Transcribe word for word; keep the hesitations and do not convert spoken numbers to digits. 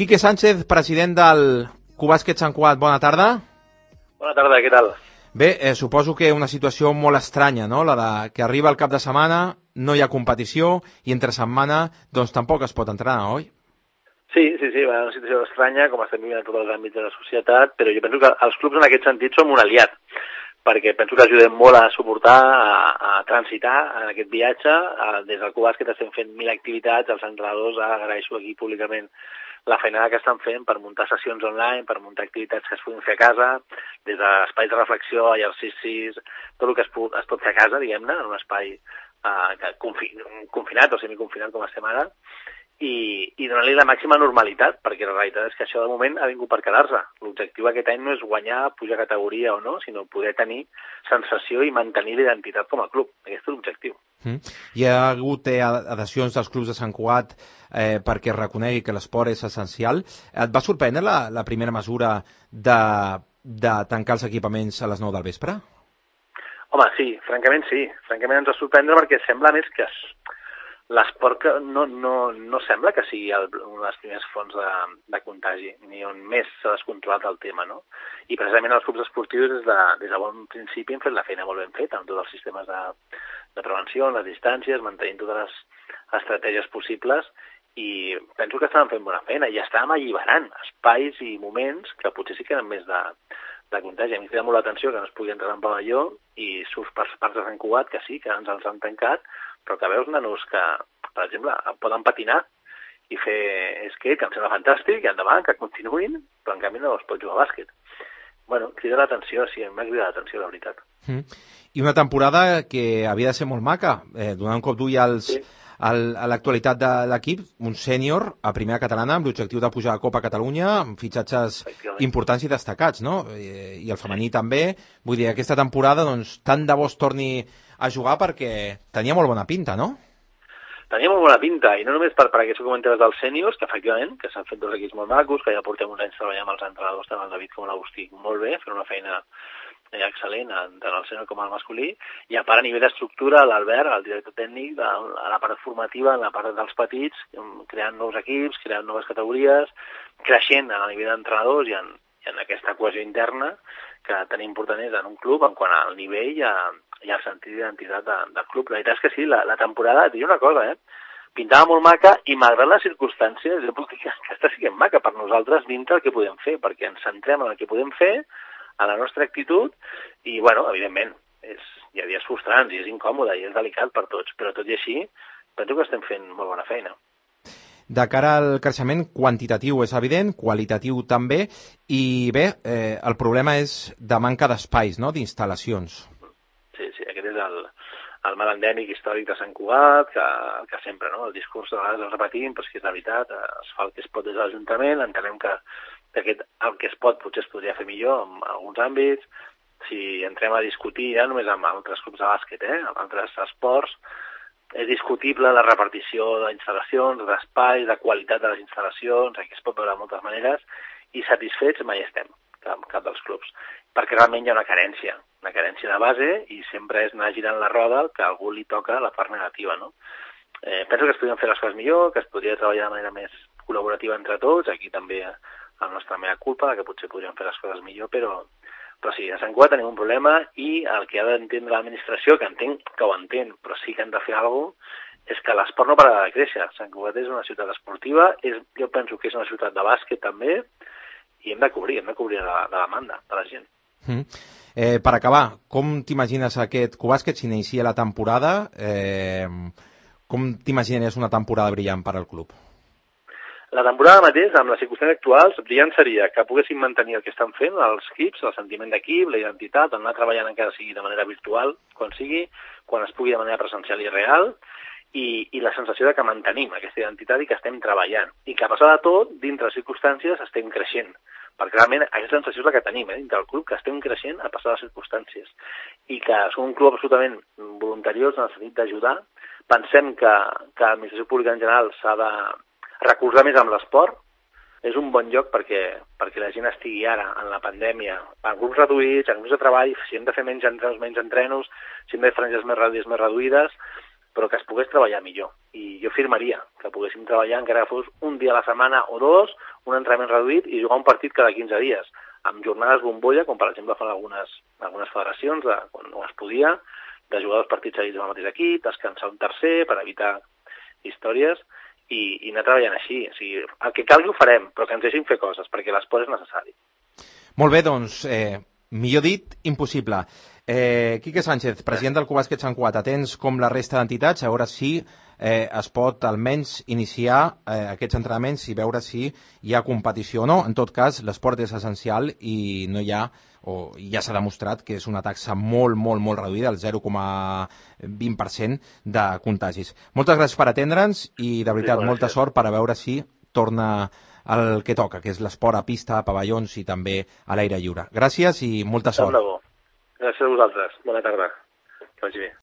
Quique Sánchez, president del Cubàsquet Sant Cugat, bona tarda. Bona tarda, què tal? Bé, eh, suposo que una situació molt estranya, no?, la de que arriba el cap de setmana, no hi ha competició i entre setmana doncs tampoc es pot entrenar, oi? Sí, sí, sí, va, una situació estranya, com estem vivint en tots els àmbits de la societat, però jo penso que els clubs en aquest sentit som un aliat, perquè penso que ajudem molt a suportar, a, a transitar en aquest viatge. A, des del Cubàsquet estem fent mil activitats, els entrenadors, agraeixo aquí públicament la feinada que estan fent per muntar sessions online, per muntar activitats que es puguin fer a casa, des d'espais de reflexió, exercicis, tot el que es, pu es pot fer a casa, diguem-ne, en un espai eh, que confi confinat o semiconfinat com estem ara, i, i donar-li la màxima normalitat, perquè la realitat és que això de moment ha vingut per quedar-se. L'objectiu aquest any no és guanyar, pujar categoria o no, sinó poder tenir sensació i mantenir l'identitat com a club. Aquest és l'objectiu. Mm. Hi ha hagut eh, adhesions dels clubs de Sant Cugat eh, perquè reconegui que l'esport és essencial. Et va sorprendre la, la primera mesura de, de tancar els equipaments a les nou del vespre? Home, sí, francament sí. Francament ens va sorprendre perquè sembla més que l'esport no, no, no sembla que sigui el, una de les primeres fonts de, de contagi, ni on més s'ha descontrolat el tema, no? I precisament els clubs esportius des de, des de bon principi han fet la feina molt ben feta, amb tots els sistemes de, de prevenció, les distàncies, mantenint totes les estratègies possibles, i penso que estàvem fent bona feina, i estàvem alliberant espais i moments que potser sí que eren més de, de contagi. A mi em crida molt l'atenció que no es pugui entrar en pavelló, i surts per parts de Sant Cugat, que sí, que ens els han tancat, però que veus nanos que, per exemple, poden patinar i fer skate, que em sembla fantàstic, i endavant, que continuïn, però en canvi no es pot jugar a bàsquet. Bueno, crida l'atenció, sí, m'ha cridat l'atenció, la veritat. Mm. I una temporada que havia de ser molt maca, eh, donant un cop d'ull als, sí. al, a l'actualitat de l'equip, un sènior a primera catalana amb l'objectiu de pujar a Copa Catalunya, amb fitxatges importants i destacats, no? I, i el femení sí. també. Vull dir, aquesta temporada, doncs, tant de bo es torni a jugar perquè tenia molt bona pinta, no? Tenia molt bona pinta, i no només per, per aquests comentaris dels sèniors, que efectivament, que s'han fet dos equips molt macos, que ja portem uns anys treballant amb els entrenadors, tant el David com l'Agustí, molt bé, fent una feina excel·lent, tant el sènior com el masculí, i a part a nivell d'estructura, l'Albert, el director tècnic, a la part formativa, en la part dels petits, creant nous equips, creant noves categories, creixent a nivell d'entrenadors i en, i en aquesta cohesió interna que tan important és en un club en quant al nivell i, a, i al sentit d'identitat de, del club. La veritat és que sí, la, la temporada, et dic una cosa, eh? Pintava molt maca i malgrat les circumstàncies, jo puc dir que aquesta sí que és maca per nosaltres dintre el que podem fer, perquè ens centrem en el que podem fer, a la nostra actitud, i, bueno, evidentment, és, hi ha dies frustrants i és incòmode i és delicat per tots, però tot i així, penso que estem fent molt bona feina. De cara al creixement quantitatiu és evident, qualitatiu també, i bé, eh, el problema és de manca d'espais, no?, d'instal·lacions. Sí, sí, aquest és el, el mal endèmic històric de Sant Cugat, que, que sempre, no?, el discurs de vegades el repetim, però és que és la veritat, es fa el que es pot des de l'Ajuntament, entenem que, que aquest, el que es pot potser es podria fer millor en alguns àmbits. Si entrem a discutir ja només amb altres clubs de bàsquet, eh, amb altres esports, és discutible la repartició d'instal·lacions, d'espais, de qualitat de les instal·lacions, aquí es pot veure de moltes maneres, i satisfets mai estem, cap, cap dels clubs, perquè realment hi ha una carència, una carència de base, i sempre és anar girant la roda que a algú li toca la part negativa, no? Eh, penso que es podrien fer les coses millor, que es podria treballar de manera més col·laborativa entre tots, aquí també la nostra mea culpa, que potser podríem fer les coses millor, però... Però sí, a Sant Cugat tenim un problema i el que ha d'entendre l'administració, que entenc que ho entén, però sí que han de fer alguna cosa, és que l'esport no para de créixer. Sant Cugat és una ciutat esportiva, és, jo penso que és una ciutat de bàsquet també, i hem de cobrir, hem de cobrir la, la demanda de la gent. Mm. Eh, per acabar, com t'imagines aquest Cubàsquet si inicia la temporada? Eh, com t'imaginaries una temporada brillant per al club? La temporada mateix, amb les circumstàncies actuals, brillant seria que poguessin mantenir el que estan fent els equips, el sentiment d'equip, la identitat, anar treballant encara sigui de manera virtual, quan sigui, quan es pugui de manera presencial i real, i, i la sensació de que mantenim aquesta identitat i que estem treballant. I que a pesar de tot, dintre les circumstàncies, estem creixent. Perquè realment aquesta sensació és la que tenim, eh, dintre del club, que estem creixent a pesar de les circumstàncies. I que som un club absolutament voluntariós en el sentit d'ajudar. Pensem que, que l'administració pública en general s'ha de recolzar més amb l'esport, és un bon lloc perquè, perquè la gent estigui ara, en la pandèmia, en grups reduïts, en grups de treball, si hem de fer menys entrenos, menys entrenos, si hem de fer franges més reduïdes, més reduïdes, però que es pogués treballar millor. I jo firmaria que poguéssim treballar encara que fos un dia a la setmana o dos, un entrenament reduït i jugar un partit cada quinze dies, amb jornades bombolla, com per exemple fan algunes, algunes federacions, de, quan no es podia, de jugar dos partits seguits amb el mateix equip, descansar un tercer per evitar històries, i, i anar treballant així. O sigui, el que calgui ho farem, però que ens deixin fer coses, perquè l'esport és necessari. Molt bé, doncs, eh, millor dit, impossible. Eh, Quique Sánchez, president del Club Bàsquet Sant Cugat, atents com la resta d'entitats, a veure si eh, es pot almenys iniciar eh, aquests entrenaments i veure si hi ha competició o no. En tot cas, l'esport és essencial i no hi ha, o ja s'ha demostrat que és una taxa molt, molt, molt reduïda, el zero coma vint per cent de contagis. Moltes gràcies per atendre'ns i, de veritat, sí, molta sort per a veure si torna el que toca, que és l'esport a pista, a pavellons i també a l'aire lliure. Gràcies i molta sort. Gràcies a vosaltres. Bona tarda. Que vagi bé.